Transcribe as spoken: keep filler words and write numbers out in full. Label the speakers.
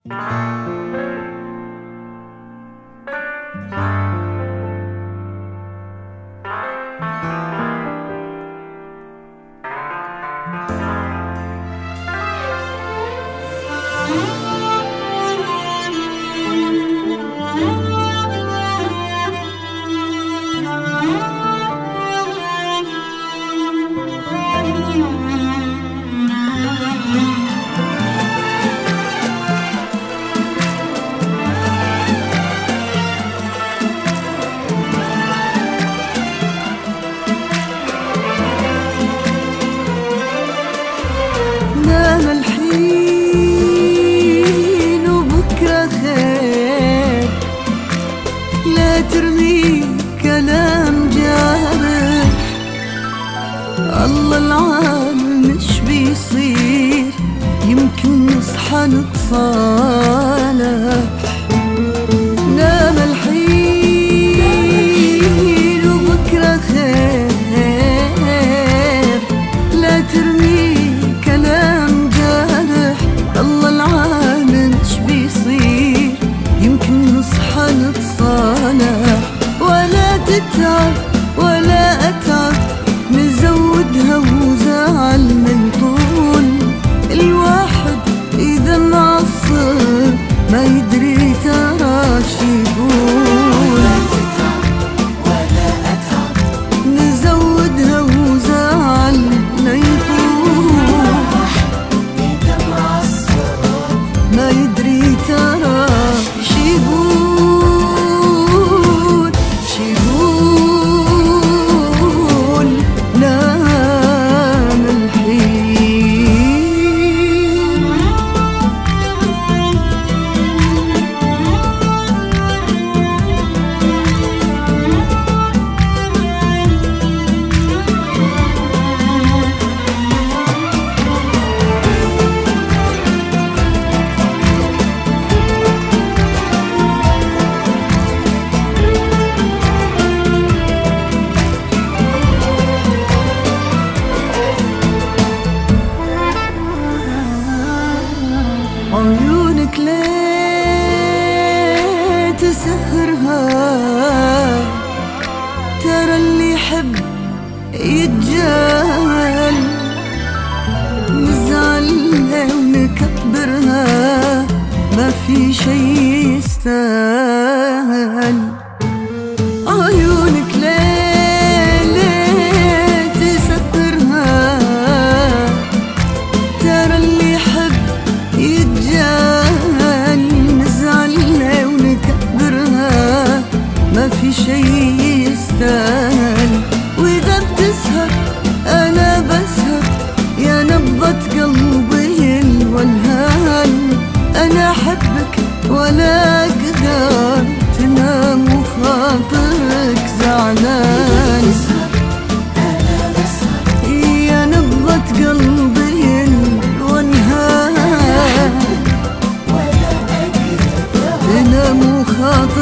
Speaker 1: نام الحين وبكرة خير، لا ترمي كلام جارح. الله العالم ايش بيصير، يمكن نصحى نتصالح. نام الحين وبكرة خير، لا ترمي كلام جارح. الله العالم ايش بيصير، يمكن نصحى نتصالح. ولا تتعب ولا أتعب، نزودها وزعل من طول. الواحد إذا معصب ما يدري ترى شي يقول. ولا تتعب ولا أتعب، نزودها وزعل من طول. إذا معصب ما يدري ترى شي يقول شي يقول. نام الحين. عيونك ليه تسهرها، ترى اللي يحب يتجاهل. نزعل ونكبرها، ما في شي يستاهل. عيونك ليه ليه تسهرها، ترى اللي يحب يتجاهل. نزعل ونكبرها، ما في شي يستاهل. وإذا بتسهر أنا بسهر، يا نبضة قلبي الولهان. أنا أحبك ولا أقدر تنام وخاطرك زعلان. يا نبضة قلبي الولهان، تنام وخاطرك